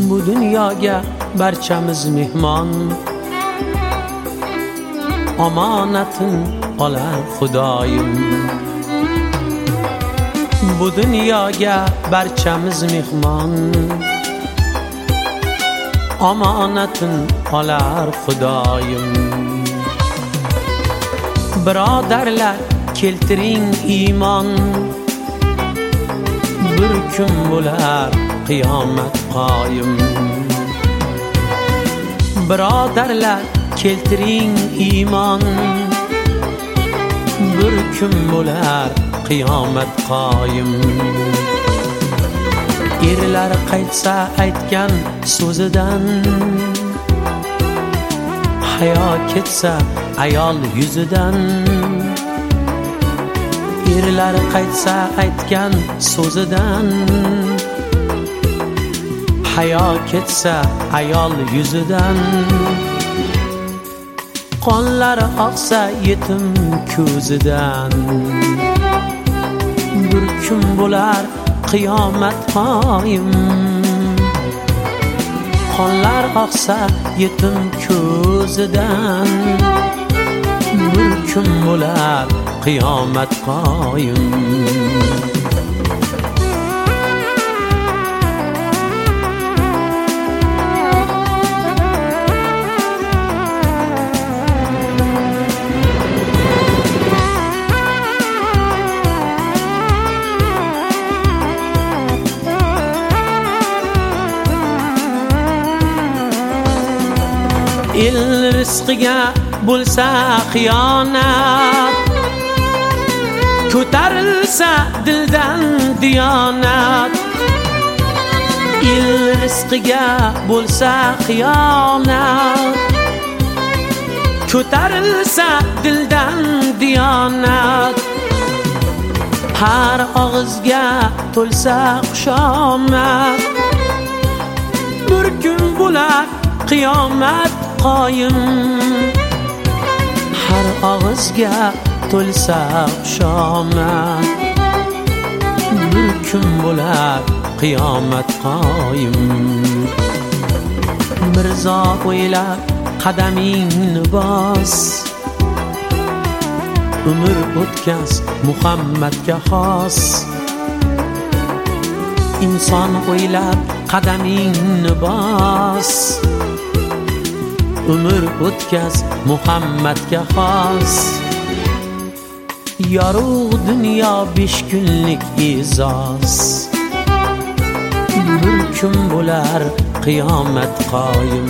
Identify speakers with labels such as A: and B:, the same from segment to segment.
A: Bu dunyoga barchamiz mehmon, omonatin olar Xudoyim. Bu dunyoga barchamiz mehmon, omonatin olar Xudoyim. Birodarlar, keltiring iymon, bir kun bo'lar qiyomat qoyim. Birodarlar, keltiring iymon, bir kun bo'lar qiyomat qoyim. Erlar qaytsa aytgan so'zidan, hayo ketsa ayol yuzidan. Erlar qaytsa aytgan so'zidan, hayo ketsa ayol yuzidan. Qonlar oqsa yetim ko'zidan, bir kun bo'lar qiyomat qoyim. Qonlar oqsa yetim ko'zidan, bir kun bo'lar qiyomat qoyim. El rizqiga bo'lsa xiyonat, ko'tarilsa dildan diyonat. El rizqiga bo'lsa xiyonat, ko'tarilsa dildan diyonat. Har og'izga to'lsa xushomad, bir kun bo'lar qiyomat qoyim. Har og'izga to'lsa xushomad, bir kun bo'lar qiyomat qoyim. Mirzo o'ylab qadamingni bos, umr o'tkaz Muhammadga xos. Inson o'ylab qadamingni bos, umr o'tkaz Muhammadga xos. Yorug' dunyo 5 kunlik e'zoz, bir kun bo'lar qiyomat qoyim.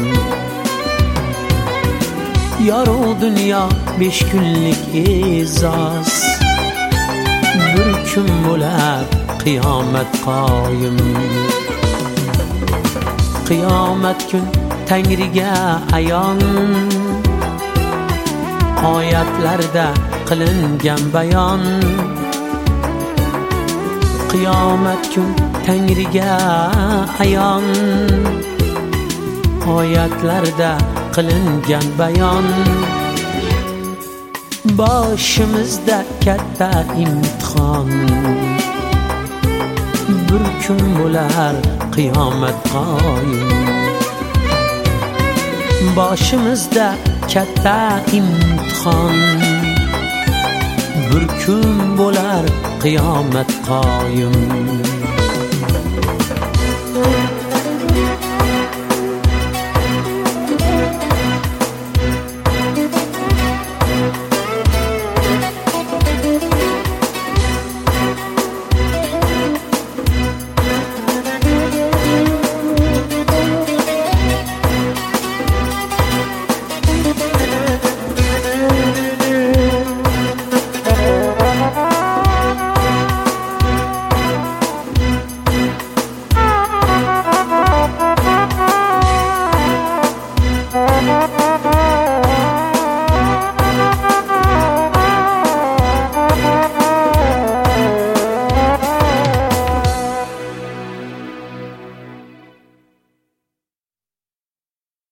A: Yorug' dunyo 5 kunlik e'zoz, bir kun bo'lar qiyomat qoyim. Qiyomat kun Tangriga ayon, oyatlarda qilingan bayon. Qiyomat kun Tangriga ayon, oyatlarda qilingan bayon. Boshimizda katta imtihon, bir kun bo'lar qiyomat qoyim. Boshimizda katta imtihon, bir kun bo'lar qiyomat qoyim.